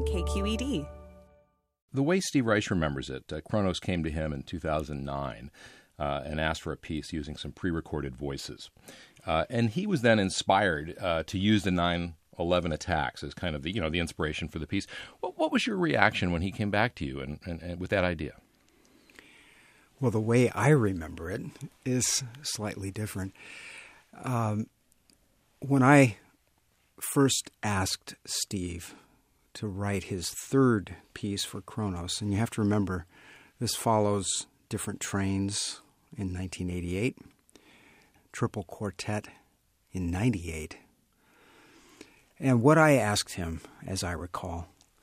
KQED. The way Steve Reich remembers it, Kronos came to him in 2009 and asked for a piece using some pre-recorded voices. And he was then inspired to use the 9/11 attacks as kind of the inspiration for the piece. What was your reaction when he came back to you and with that idea? Well, the way I remember it is slightly different. When I first asked Steve to write his third piece for Kronos, and you have to remember this follows Different Trains in 1988, Triple Quartet in 98. And what I asked him, as I recall,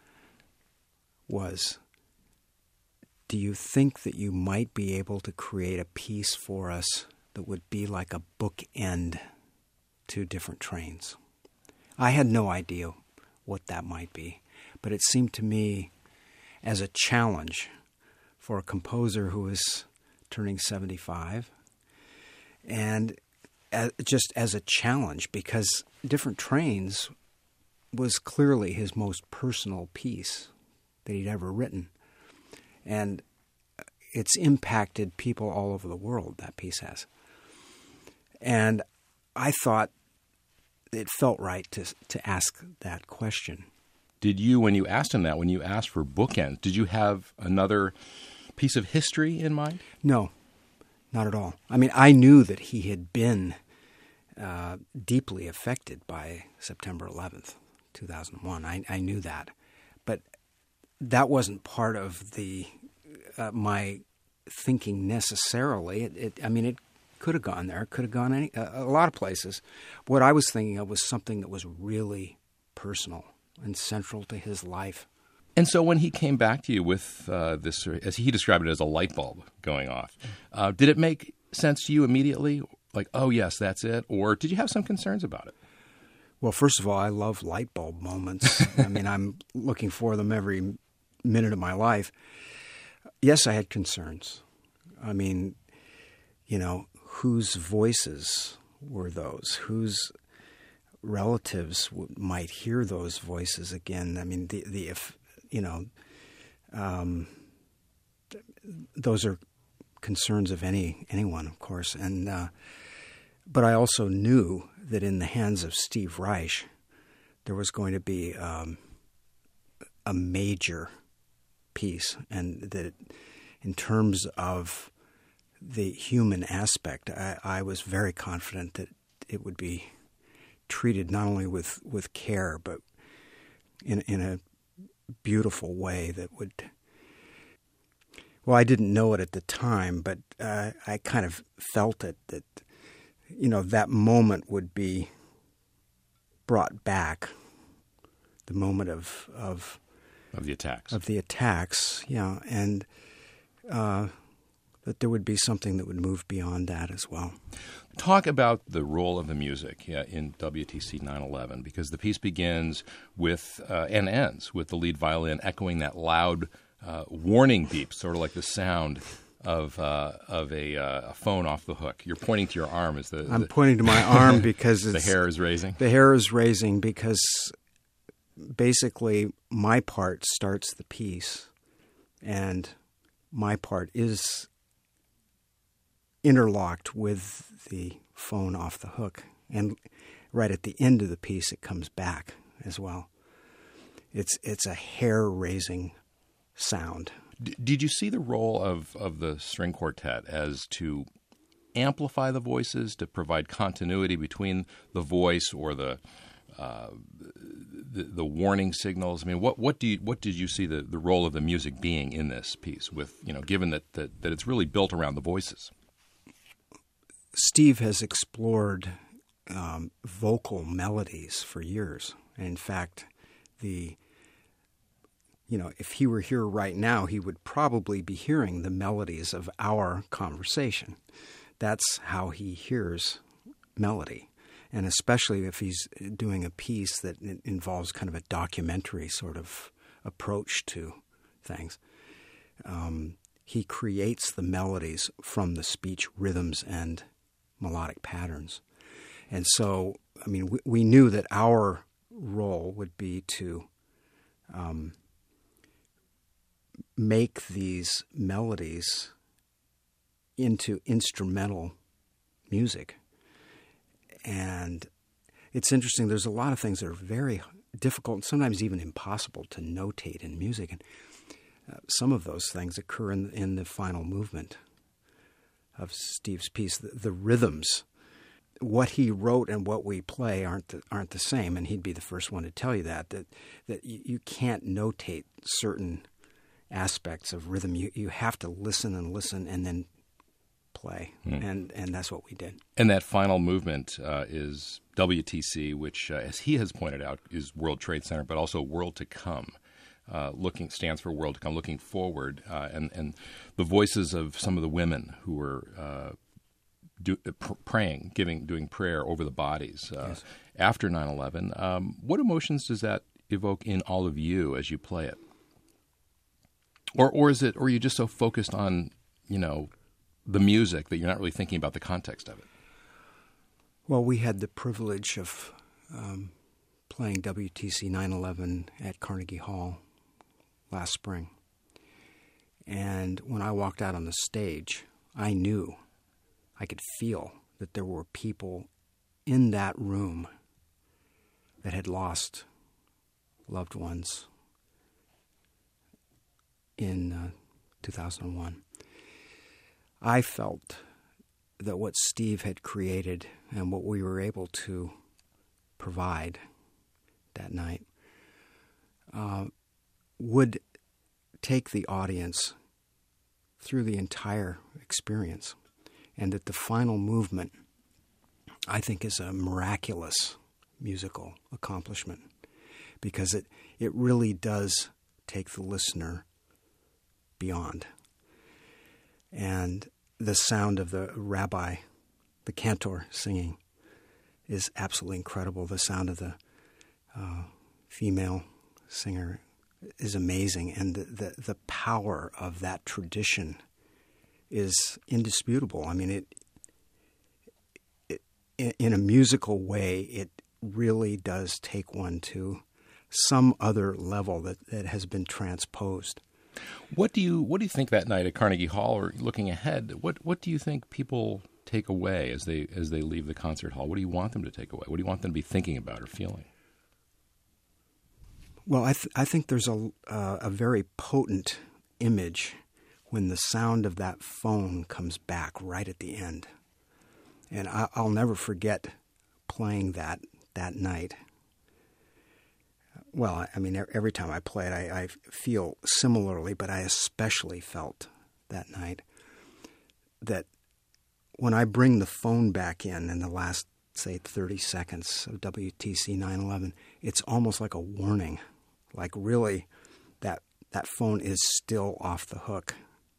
was, do you think that you might be able to create a piece for us that would be like a bookend to Different Trains? I had no idea what that might be, but it seemed to me as a challenge for a composer who is turning 75, and just as a challenge because Different Trains was clearly his most personal piece that he'd ever written. And it's impacted people all over the world, that piece has. And I thought it felt right to ask that question. Did you, when you asked him that, when you asked for bookends, did you have another piece of history in mind? No, not at all. I mean, I knew that he had been deeply affected by September 11th, 2001. I knew that. But that wasn't part of my thinking necessarily. It could have gone there. It could have gone a lot of places. What I was thinking of was something that was really personal and central to his life. And so when he came back to you with this, as he described it, as a light bulb going off, did it make sense to you immediately? Like, oh, yes, that's it? Or did you have some concerns about it? Well, first of all, I love light bulb moments. I mean, I'm looking for them every minute of my life. Yes, I had concerns. I mean, whose voices were those? Whose relatives might hear those voices again? I mean, those are concerns of anyone, of course. And but I also knew that in the hands of Steve Reich, there was going to be a major piece, and that in terms of the human aspect, I was very confident that it would be treated not only with care, but in a beautiful way that would... Well, I didn't know it at the time, but I kind of felt it, that, that moment would be brought back, the moment of the attacks. Of the attacks, yeah, and that there would be something that would move beyond that as well. Talk about the role of the music in WTC 9/11, because the piece begins with and ends with the lead violin echoing that loud warning beep, sort of like the sound of a phone off the hook. You're pointing to your arm. I'm pointing to my arm because the hair is raising? The hair is raising because basically my part starts the piece, and my part is interlocked with the phone off the hook. And right at the end of the piece, it comes back as well. It's a hair-raising sound. Did you see the role of the string quartet as to amplify the voices, to provide continuity between the voice or the warning signals? I mean, what did you see the role of the music being in this piece? With given that it's really built around the voices. Steve has explored vocal melodies for years. And in fact, if he were here right now, he would probably be hearing the melodies of our conversation. That's how he hears melody. And especially if he's doing a piece that involves kind of a documentary sort of approach to things. He creates the melodies from the speech rhythms and melodic patterns. And so, I mean, we knew that our role would be to make these melodies into instrumental music. And it's interesting, there's a lot of things that are very difficult and sometimes even impossible to notate in music. And some of those things occur in the final movement of Steve's piece. The rhythms, what he wrote and what we play aren't the same, and he'd be the first one to tell you that you can't notate certain aspects of rhythm. You have to listen and then play, and that's what we did. And that final movement is WTC, which, as he has pointed out, is World Trade Center, but also World to Come. Stands for World to Come, looking forward, and the voices of some of the women who were praying, doing prayer over the bodies Yes. after 9/11. What emotions does that evoke in all of you as you play it? Or are you just so focused on, the music that you're not really thinking about the context of it? Well, we had the privilege of playing WTC 9/11 at Carnegie Hall last spring. And when I walked out on the stage, I could feel that there were people in that room that had lost loved ones in 2001. I felt that what Steve had created and what we were able to provide that night would take the audience through the entire experience, and that the final movement, I think, is a miraculous musical accomplishment, because it really does take the listener beyond. And the sound of the rabbi, the cantor singing, is absolutely incredible. The sound of the female singer is amazing, and the power of that tradition is indisputable. I mean, it in a musical way, it really does take one to some other level that has been transposed. What do you think that night at Carnegie Hall, or looking ahead? What do you think people take away as they leave the concert hall? What do you want them to take away? What do you want them to be thinking about or feeling? Well, I think there's a very potent image when the sound of that phone comes back right at the end, and I'll never forget playing that night. Well, I mean, every time I play it, I feel similarly, but I especially felt that night that when I bring the phone back in the last, say, 30 seconds of WTC 9/11, it's almost like a warning. Like, really, that phone is still off the hook.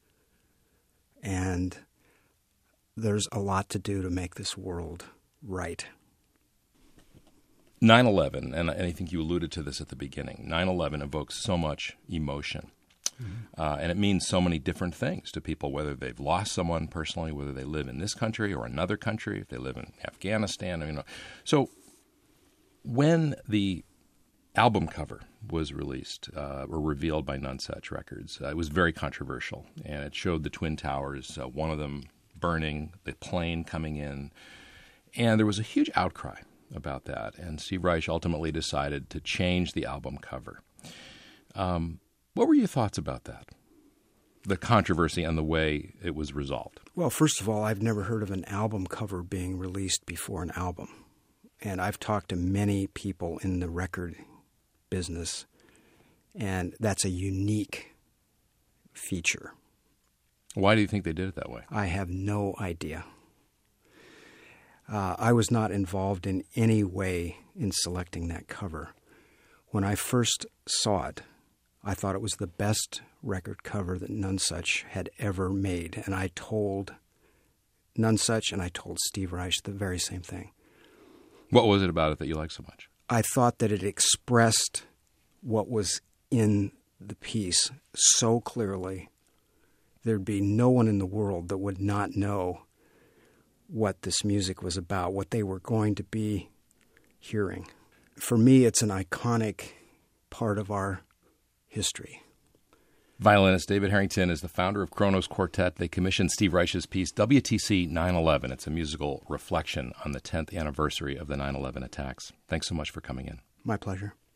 And there's a lot to do to make this world right. 9/11, and I think you alluded to this at the beginning, 9/11 evokes so much emotion. Mm-hmm. And it means so many different things to people, whether they've lost someone personally, whether they live in this country or another country, if they live in Afghanistan. So when the album cover was released or revealed by Nonesuch Records, it was very controversial, and it showed the Twin Towers, one of them burning, the plane coming in, and there was a huge outcry about that, and Steve Reich ultimately decided to change the album cover. What were your thoughts about that, the controversy and the way it was resolved? Well, first of all, I've never heard of an album cover being released before an album, and I've talked to many people in the record business, and that's a unique feature. Why do you think they did it that way? I have no idea. I was not involved in any way in selecting that cover. When I first saw it, I thought it was the best record cover that Nonesuch had ever made, and I told Nonesuch and I told Steve Reich the very same thing. What was it about it that you liked so much? I thought that it expressed what was in the piece so clearly. There'd be no one in the world that would not know what this music was about, what they were going to be hearing. For me, it's an iconic part of our history. Violinist David Harrington is the founder of Kronos Quartet. They commissioned Steve Reich's piece, WTC 9/11. It's a musical reflection on the 10th anniversary of the 9/11 attacks. Thanks so much for coming in. My pleasure.